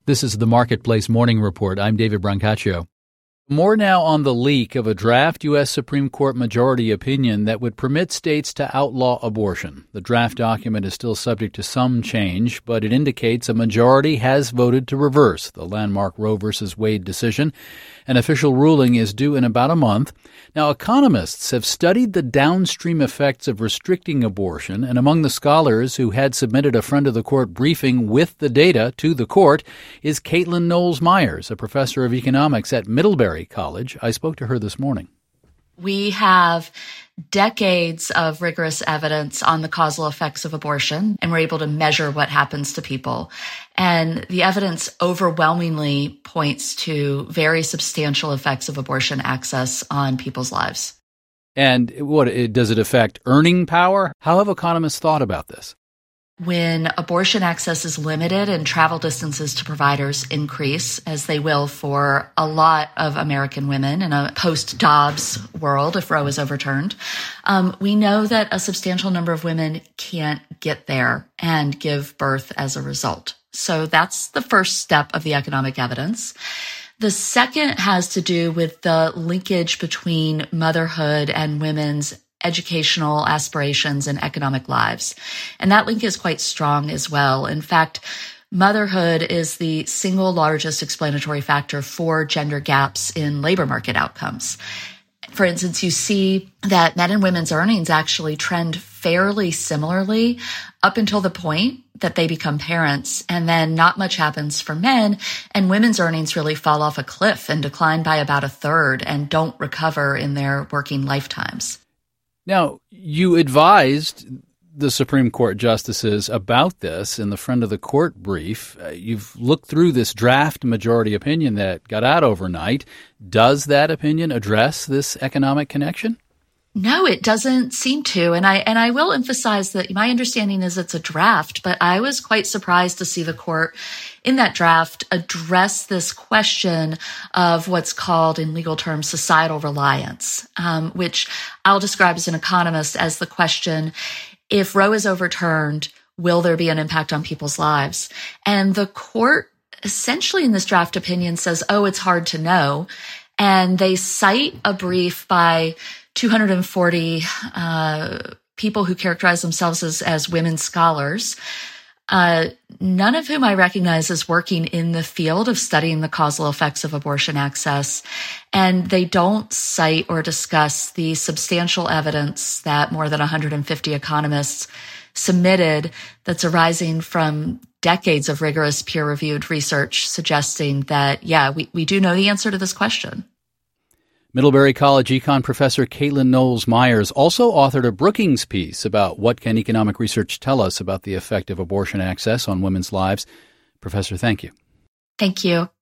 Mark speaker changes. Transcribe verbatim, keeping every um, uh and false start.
Speaker 1: This is the Marketplace Morning Report. I'm David Brancaccio. More now on the leak of a draft U S. Supreme Court majority opinion that would permit states to outlaw abortion. The draft document is still subject to some change, but it indicates a majority has voted to reverse the landmark Roe v. Wade decision. An official ruling is due in about a month. Now, economists have studied the downstream effects of restricting abortion, and among the scholars who had submitted a friend of the court briefing with the data to the court is Caitlin Knowles-Myers, a professor of economics at Middlebury College. I spoke to her this morning.
Speaker 2: We have decades of rigorous evidence on the causal effects of abortion, and we're able to measure what happens to people. And the evidence overwhelmingly points to very substantial effects of abortion access on people's lives.
Speaker 1: And what does it affect earning power? How have economists thought about this?
Speaker 2: When abortion access is limited and travel distances to providers increase, as they will for a lot of American women in a post-Dobbs world if Roe is overturned, um, we know that a substantial number of women can't get there and give birth as a result. So that's the first step of the economic evidence. The second has to do with the linkage between motherhood and women's educational aspirations and economic lives. And that link is quite strong as well. In fact, motherhood is the single largest explanatory factor for gender gaps in labor market outcomes. For instance, you see that men and women's earnings actually trend fairly similarly up until the point that they become parents, and then not much happens for men, and women's earnings really fall off a cliff and decline by about a third and don't recover in their working lifetimes.
Speaker 1: Now, you advised the Supreme Court justices about this in the friend of the court brief. Uh, you've looked through this draft majority opinion that got out overnight. Does that opinion address this economic connection?
Speaker 2: No, it doesn't seem to. And I and I will emphasize that my understanding is it's a draft, but I was quite surprised to see the court in that draft address this question of what's called in legal terms societal reliance, um, which I'll describe as an economist as the question, if Roe is overturned, will there be an impact on people's lives? And the court essentially in this draft opinion says, oh, it's hard to know. And they cite a brief by two hundred forty uh, people who characterize themselves as, as women scholars, uh, none of whom I recognize as working in the field of studying the causal effects of abortion access. And they don't cite or discuss the substantial evidence that more than one hundred fifty economists submitted that's arising from decades of rigorous peer-reviewed research suggesting that, yeah, we, we do know the answer to this question.
Speaker 1: Middlebury College econ professor Caitlin Knowles-Myers also authored a Brookings piece about what can economic research tell us about the effect of abortion access on women's lives. Professor, thank you.
Speaker 2: Thank you.